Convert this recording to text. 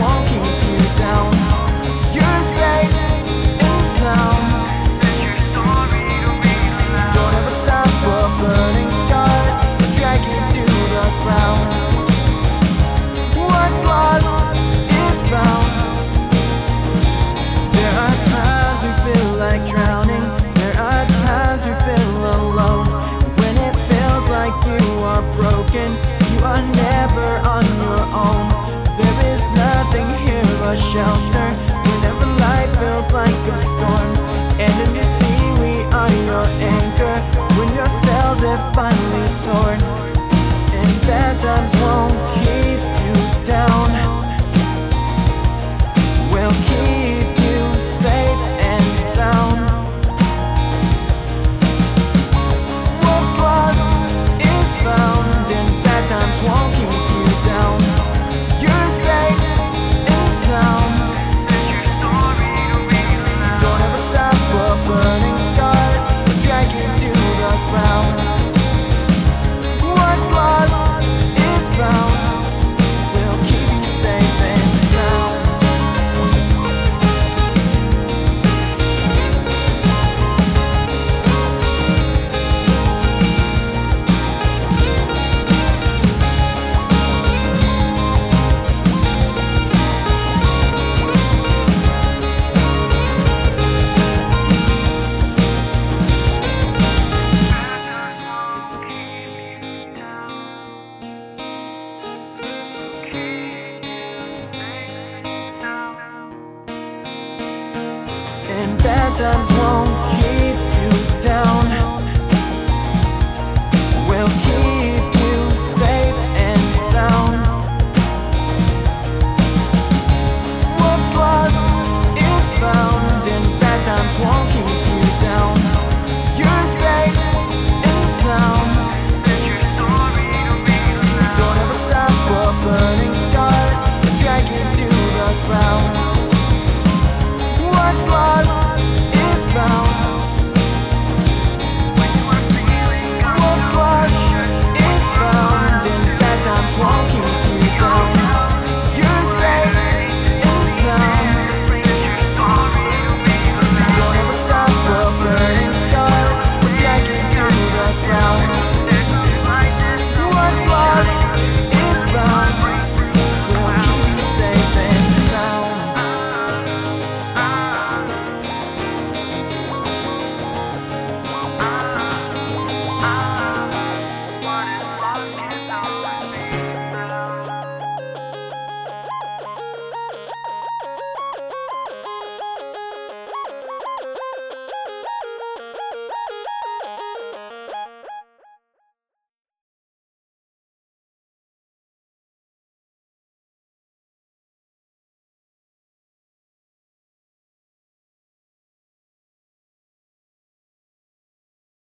won't keep you down. You're safe and sound. Don't ever stop for burning scars that drag you to the ground. What's lost is found. There are times we feel like drowning. There are times we feel alone. When it feels like you are broken, you are never on your own. There is nothing here but shelter whenever life feels like a storm. And if you see we are your anchor when your sails have finally torn, and bad times won't keep you down. We'll keep you safe and sound. What's lost is found, and bad times won't keep you down. You're safe and sound. Don't ever stop for burning scars that drag you to the ground. What's lost is found. We'll keep you safe and sound. And bad times